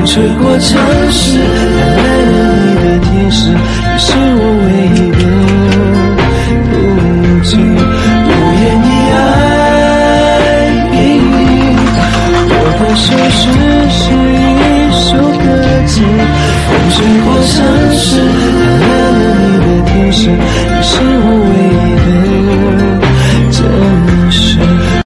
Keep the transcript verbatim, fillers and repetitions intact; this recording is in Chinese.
风吹过城市，带来了你的天使，你是我唯一